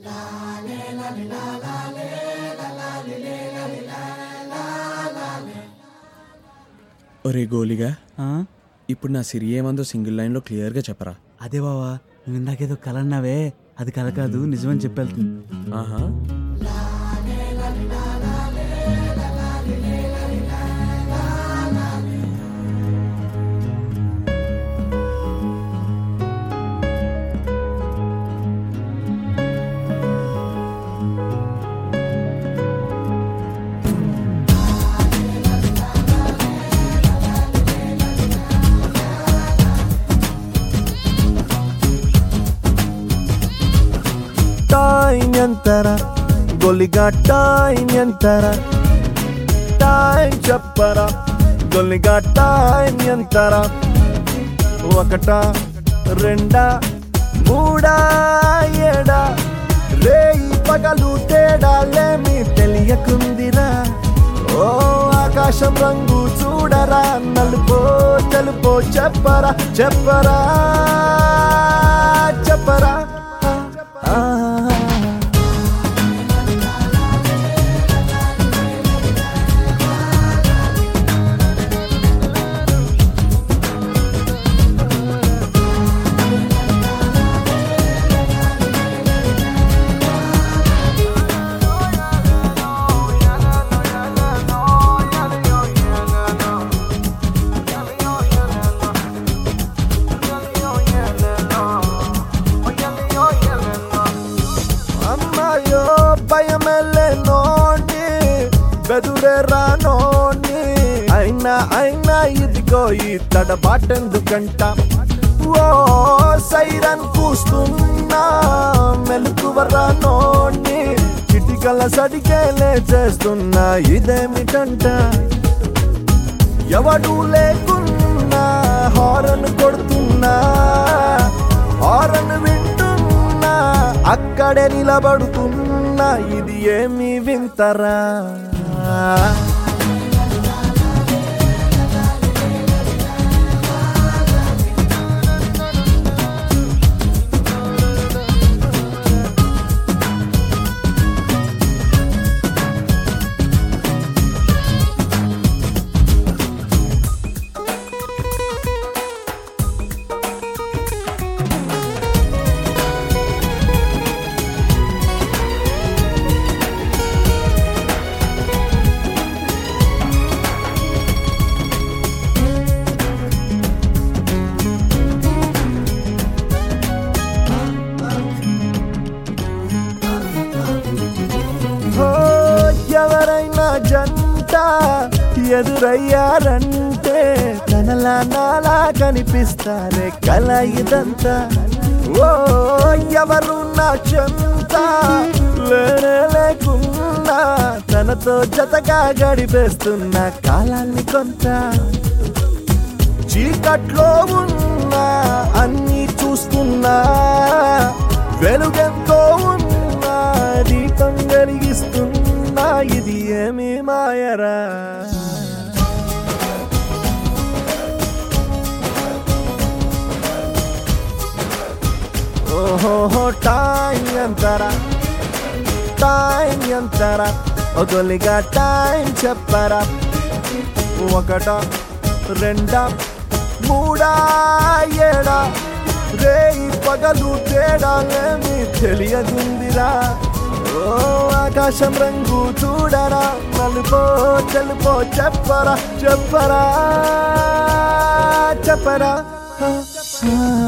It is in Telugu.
ఒరే గోలిగా, ఇప్పుడు నా సిరి ఏమందో సింగిల్ లైన్లో క్లియర్గా చెప్పరా. అదే బావా, నువ్వు ఇందాకేదో కల అన్నావే, అది కల కాదు, నిజమని చెప్పేళ్తుంది. ఆహా, టైం ఎంతరా గొల్లిగా, టైం ఎంతరా, టైం చెప్పరా గొల్లిగా, టైం ఎంతరా, ఒకటా రెండా మూడా ఏడా, రేయి పగలు తేడాలేమి తెలియకుందిరా. ఓ ఆకాశం రంగు చూడరా, నలుపో తెలుపో చెప్పరా చెప్పరా చెప్పరా. అమ్మాయో భయమెల్లే నోని బెదురే రానోని, అయినా ఇదిగో ఈ తడబాటెందుకంట. ఓ సైరన్ కూస్తున్నా మెలుకువరా నోని, చిటికల సడికేలే చేస్తున్నా ఇదేమిటంట. ఎవడు లేకున్నా హారన్ కొడుతున్నా, హారన్ వింటున్నా అక్కడే నిలబడుతున్నా, ఇది ఏమి వింతరా. ఎవరైనా జంట ఎదురయ్యారంటే కనలా నాలా కనిపిస్తారే కల ఇదంతా. ఓ ఎవరు నా చెంత లేనే లేకున్నా, తనతో జతగా గడిపేస్తున్న కాలాన్ని కొంత. చీకట్లో ఉన్నా అన్నీ చూస్తున్నా, వెలుగెంతో ఉన్నా దీపం వెలిగిస్తున్నా, ఇది ఏమి మాయరా. ఓహో టైం ఎంతరా, టైం ఎంతరా, ఒగలిగా టైం చెప్పరా, ఒకటా రెండా మూడా ఏడా, రేయి పగలు తేడాలేమి తెలియదుందిరా. ఓ ఆకాశం రంగు చూడరా, నలుపో తెలుపో చెప్పరా చెప్పరా చెప్పరా.